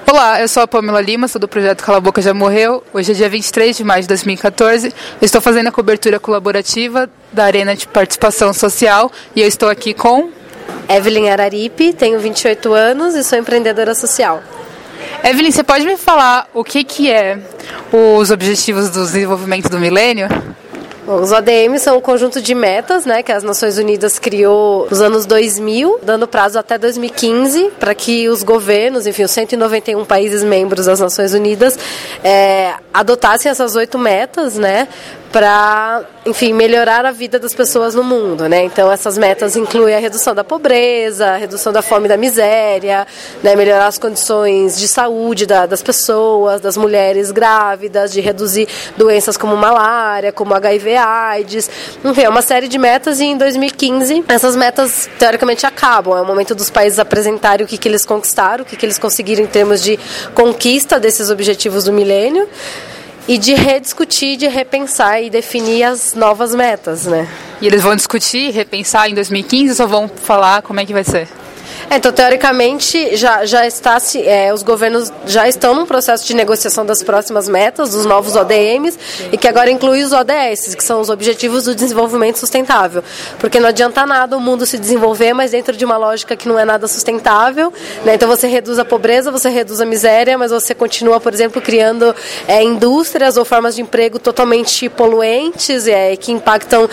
Olá, eu sou a Pamela Lima, sou do projeto Cala a Boca Já Morreu. Hoje é dia 23 de maio de 2014. Eu estou fazendo a cobertura colaborativa da Arena de Participação Social e eu estou aqui com... Evelyn Araripe, tenho 28 anos e sou empreendedora social. Evelyn, você pode me falar o que é os Objetivos do Desenvolvimento do Milênio? Bom, os ODMs são um conjunto de metas, né, que as Nações Unidas criou nos anos 2000, dando prazo até 2015 para que os governos, enfim, os 191 países membros das Nações Unidas adotassem essas 8 metas, né, para, enfim, melhorar a vida das pessoas no mundo, né? Então, essas metas incluem a redução da pobreza, a redução da fome e da miséria, né? Melhorar as condições de saúde das pessoas, das mulheres grávidas, de reduzir doenças como malária, como HIV/AIDS, enfim, é uma série de metas e em 2015 essas metas, teoricamente, acabam. É o momento dos países apresentarem o que eles conquistaram, o que eles conseguiram em termos de conquista desses objetivos do milênio, e de rediscutir, de repensar e definir as novas metas, né? E eles vão discutir, repensar em 2015 ou só vão falar como é que vai ser? Então, teoricamente, os governos já estão num processo de negociação das próximas metas, dos novos ODMs, e que agora inclui os ODS, que são os Objetivos do Desenvolvimento Sustentável. Porque não adianta nada o mundo se desenvolver, mas dentro de uma lógica que não é nada sustentável, né? Então, você reduz a pobreza, você reduz a miséria, mas você continua, por exemplo, criando indústrias ou formas de emprego totalmente poluentes, que impactam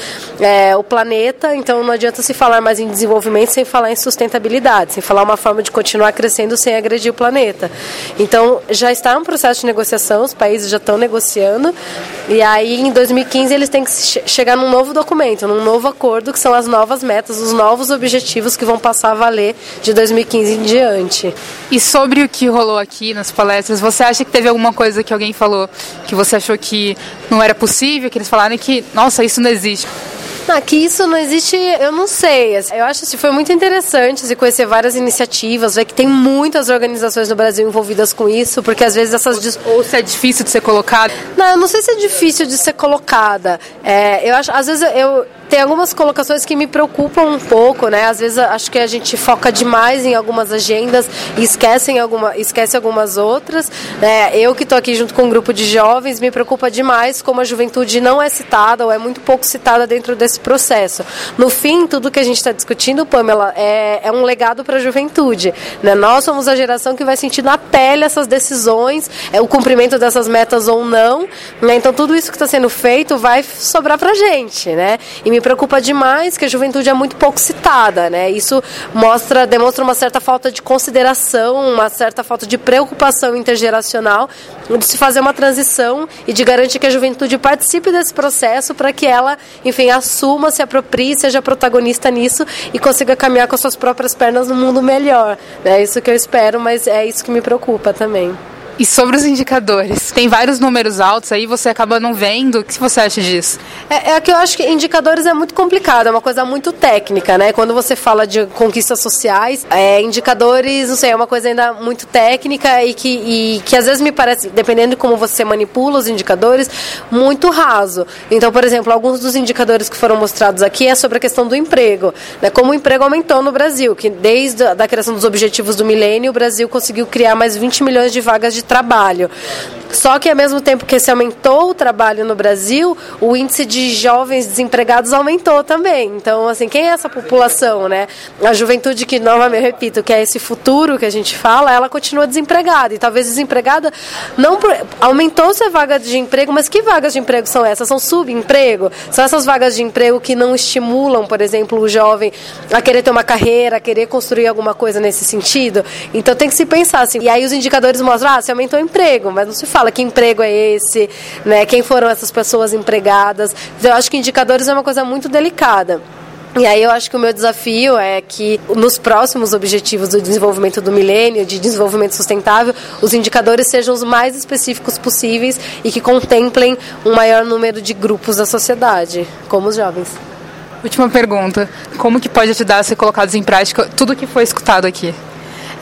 o planeta. Então, não adianta se falar mais em desenvolvimento sem falar em sustentabilidade, sem falar uma forma de continuar crescendo sem agredir o planeta. Então, já está um processo de negociação, os países já estão negociando, e aí em 2015 eles têm que chegar num novo documento, num novo acordo, que são as novas metas, os novos objetivos que vão passar a valer de 2015 em diante. E sobre o que rolou aqui nas palestras, você acha que teve alguma coisa que alguém falou que você achou que não era possível, que eles falaram que, nossa, isso não existe? Que isso não existe, eu não sei. Eu acho que foi muito interessante conhecer várias iniciativas, ver que tem muitas organizações no Brasil envolvidas com isso, porque às vezes essas... Ou se é difícil de ser colocada? Não, eu não sei se é difícil de ser colocada. Eu acho, às vezes tem algumas colocações que me preocupam um pouco, né? Às vezes acho que a gente foca demais em algumas agendas e esquece algumas outras, né? Eu que estou aqui junto com um grupo de jovens, me preocupa demais como a juventude não é citada ou é muito pouco citada dentro desse processo. No fim, tudo que a gente está discutindo, Pamela, é um legado para a juventude, né? Nós somos a geração que vai sentir na pele essas decisões, o cumprimento dessas metas ou não, né? Então tudo isso que está sendo feito vai sobrar para a gente, né? E me preocupa demais que a juventude é muito pouco citada, né? Isso demonstra uma certa falta de consideração, uma certa falta de preocupação intergeracional de se fazer uma transição e de garantir que a juventude participe desse processo para que ela, enfim, assuma, se aproprie, seja protagonista nisso e consiga caminhar com as suas próprias pernas no mundo melhor. É isso que eu espero, mas é isso que me preocupa também. E sobre os indicadores, tem vários números altos aí, você acaba não vendo. O que você acha disso? É que eu acho que indicadores é muito complicado, é uma coisa muito técnica, né? Quando você fala de conquistas sociais, indicadores, não sei, é uma coisa ainda muito técnica e que às vezes me parece, dependendo de como você manipula os indicadores, muito raso. Então, por exemplo, alguns dos indicadores que foram mostrados aqui é sobre a questão do emprego, né? Como o emprego aumentou no Brasil, que desde a criação dos Objetivos do Milênio, o Brasil conseguiu criar mais 20 milhões de vagas de trabalho. Só que ao mesmo tempo que se aumentou o trabalho no Brasil, o índice de jovens desempregados aumentou também. Então, assim, quem é essa população, né? A juventude que, novamente, repito, que é esse futuro que a gente fala, ela continua desempregada. E talvez desempregada não aumentou-se a vaga de emprego, mas que vagas de emprego são essas? São subemprego? São essas vagas de emprego que não estimulam, por exemplo, o jovem a querer ter uma carreira, a querer construir alguma coisa nesse sentido? Então tem que se pensar assim. E aí os indicadores mostram, se aumentou o emprego, mas não se fala que emprego é esse, né? Quem foram essas pessoas empregadas. Então, eu acho que indicadores é uma coisa muito delicada. E aí eu acho que o meu desafio é que nos próximos objetivos do desenvolvimento do milênio, de desenvolvimento sustentável, os indicadores sejam os mais específicos possíveis e que contemplem um maior número de grupos da sociedade, como os jovens. Última pergunta. Como que pode ajudar a ser colocados em prática tudo que foi escutado aqui?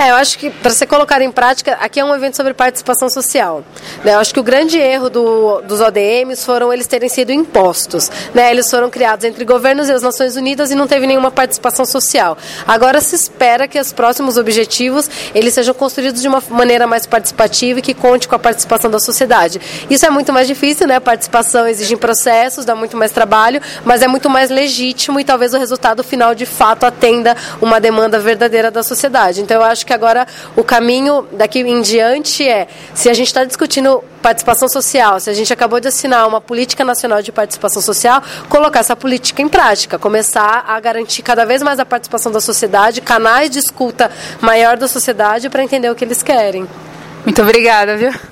Eu acho que, para você colocar em prática, aqui é um evento sobre participação social. Né? Eu acho que o grande erro dos ODMs foram eles terem sido impostos. Né? Eles foram criados entre governos e as Nações Unidas e não teve nenhuma participação social. Agora se espera que os próximos objetivos eles sejam construídos de uma maneira mais participativa e que conte com a participação da sociedade. Isso é muito mais difícil, né? A participação exige processos, dá muito mais trabalho, mas é muito mais legítimo e talvez o resultado final de fato atenda uma demanda verdadeira da sociedade. Então eu acho que agora o caminho daqui em diante se a gente está discutindo participação social, se a gente acabou de assinar uma política nacional de participação social, colocar essa política em prática, começar a garantir cada vez mais a participação da sociedade, canais de escuta maior da sociedade para entender o que eles querem. Muito obrigada, viu?